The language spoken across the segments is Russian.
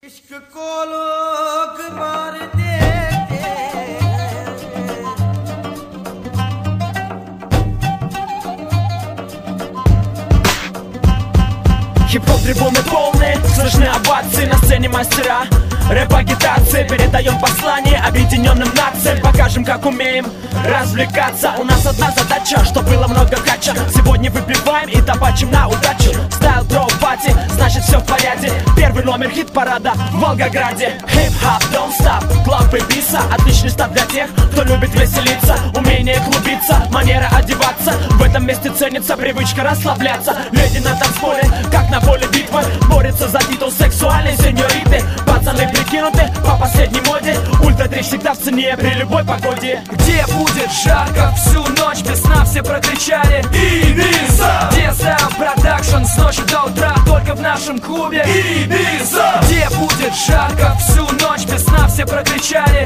इश्क को लोग मार देते Хип-хоп трибуны полные, слышны овации на сцене мастера рэп-агитации. Передаем послание объединенным нациям. Покажем, как умеем развлекаться. У нас одна задача, что было много кача. Сегодня выпиваем и табачим на удачу. Стайл дроу пати, значит все в порядке. Первый номер хит-парада в Волгограде. Хип-хоп, don't stop, клаб и биса. Отличный старт для тех, кто любит веселиться. Умение клубиться, манера одеваться. В этом месте ценится привычка расслабляться. Леди на танцполе, как на поле битвы, борется за титул сексуальной сеньориты. Пацаны прикинуты по последней моде. Ультра 3 всегда в цене при любой погоде. Где будет жарко всю ночь, без сна все прокричали Ибица! Где Стайл Продакшн с ночи до утра, только в нашем клубе Ибица! Где будет жарко всю ночь, без сна все прокричали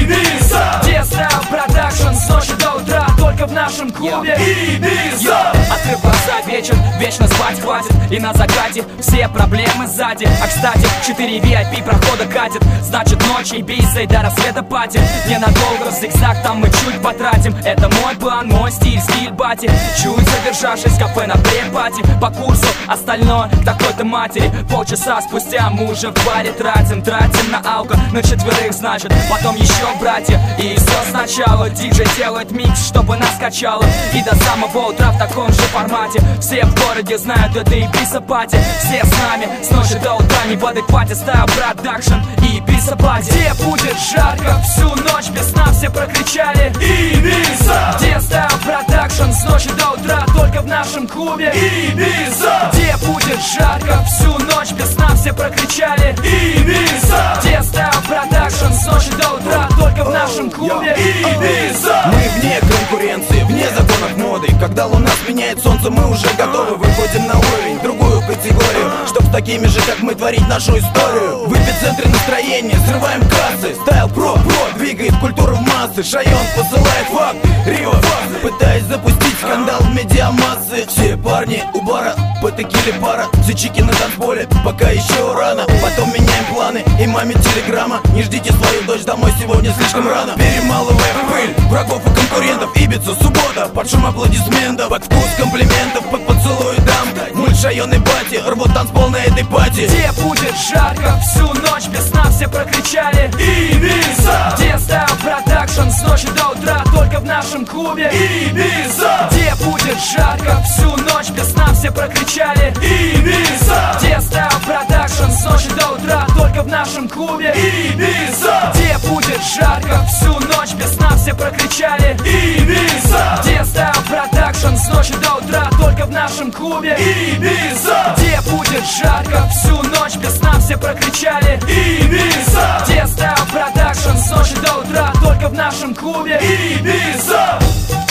Ибица! Где Стайл Продакшн с ночи до утра, только в нашем клубе Ибица! Открыв глаза вечер, вечно спать хватит. И на закате все проблемы сзади. А кстати, 4 VIP прохода катит. Значит ночь Ибица и до рассвета пати. Ненадолго в зигзаг там мы чуть потратим. Это мой план, мой стиль, стиль бати. Чуть задержавшись в кафе на препати. По курсу остальное к такой-то матери. Полчаса спустя мы уже в баре тратим. Тратим на алко, на четверых значит. Потом еще братья, и все сначала. Диджей делает микс, чтобы нас качало. И до самого утра в таком же формате. Все в городе знают, это Ибица пати. Все с нами, с ночи до утра не в адеквате. Стайл Продакшн и Ибица пати. Где будет жарко всю ночь, без сна все прокричали Ибица! Где Стайл Продакшн с ночи до утра, только в нашем клубе Ибица! Где будет жарко всю ночь, без сна все прокричали Ибица! Где Стайл Продакшн с ночи до утра, только в нашем клубе Ибица! Мы вне конкуренции, вне законов моды. Когда луна сменяет солнце, мы уже готовы. Выходим на уровень, другую категорию, чтоб с такими же, как мы, творить нашу историю. В эпицентре настроения, срываем кассы. Стайл про, двигает культуру в массы. Шайон посылает факт, Рио пытаясь запустить скандал в медиамассы. Все парни у бара, по текиле пара. Все чики на танцполе, пока еще рано. Потом меняем планы и маме телеграмма. Не ждите свою дочь домой, сегодня слишком рано. Перемалывая пыль врагов и конкурентов. Ибица, суббота, под шум аплодисментов. Под вкус комплиментов, под поцелуй дам. Мульт, Шайон и Бати рвут танцпол на этой пати. Где будет жарко всю ночь, без сна все прокричали Ибица! Где Стайл Продакшн с ночи до утра, только в нашем клубе Ибица! Где будет жарко всю ночь, без сна все прокричали Ибица! Где Стайл Продакшн с ночи до утра, только в нашем клубе Ибица! Где будет жарко всю ночь, без сна все прокричали Ибица! Где Стайл Продакшн с ночи до утра, только в нашем клубе Ибица! Где будет жарко всю ночь, без сна все прокричали Ибица! Где Стайл Продакшн с ночи до утра, только в нашем клубе Ибица!